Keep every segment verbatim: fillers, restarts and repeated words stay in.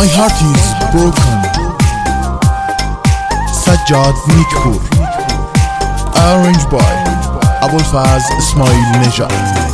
heart is broken. Sajjad Neetpur. Arranged by Abulfaz Ismail Nejad.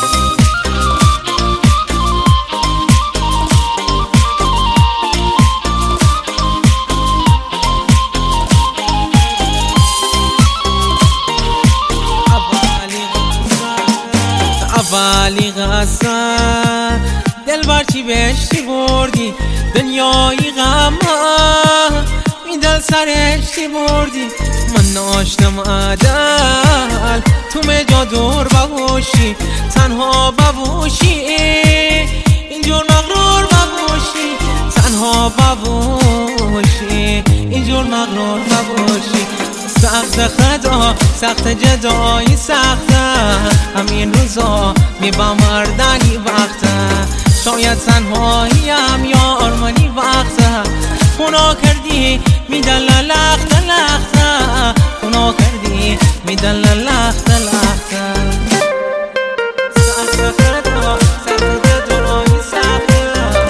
اولی قصه دل بر چی بهشتی بردی دنیایی غم این دل سرشتی بردی من ناشتم عدل تو مجا دور ببوشی تنها ببوشی اینجور مغرور ببوشی تنها ببوشی اینجور مغرور ببوشی سخت خدا سخت جدایی سخته همین روزا میبا مردنی وقته شاید تنهاییم یا آرمانی وقته خونا کردی میدن لخت لخته خونا کردی میدن لخت لخته سخت خدا سخت جدایی سخته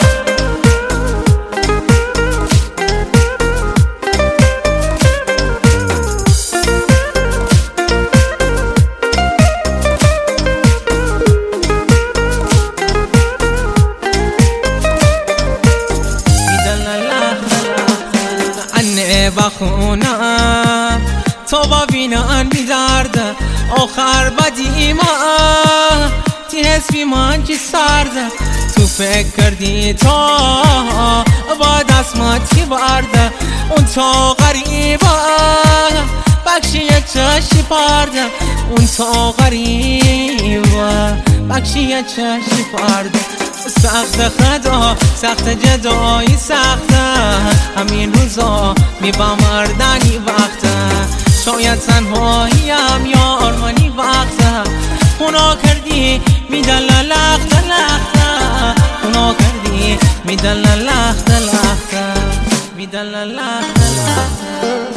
بخونم تو ببینن بیدرده آخر بدی ما تی حسبی من چی سرده تو فکر کردی تو با دستمات چی برده اون تو غریبه بخشی چشی پرده اون تو غریبه بخشی چشی پرده سخت خدا سخت جدایی سخته همین روزا میبا مردنی وقته شاید تنهاییم یا آرمانی وقته خونا کردی میدن لخت لخته خونا کردی میدن لخت لخته میدن لخت لخته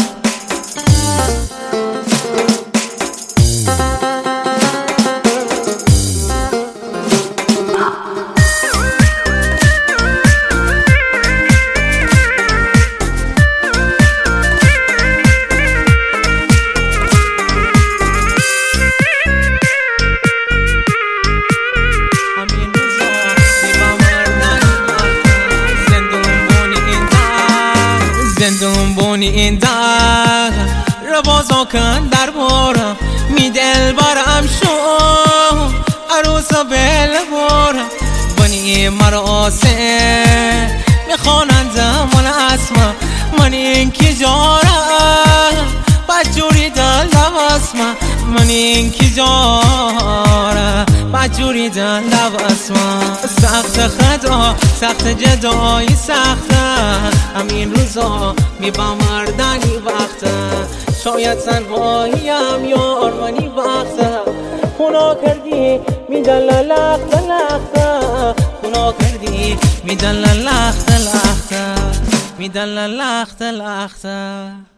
زندون بونی این در رو بازا کن در بارم می دل برم شو عروس بل بارم بنی مراسم می خوانندم من اسمم من این کی جارم بجوری دل دواسمم من این کی جارم بجوری دل دواسمم سخت خدا سخت جدایی سخته همین روزا میبا مردنی وقته شاید تنهاییم یا آرمانی وقته خونا کردی میدن لخت لخته خونا کردی میدن لخت لخته میدن لخت لخته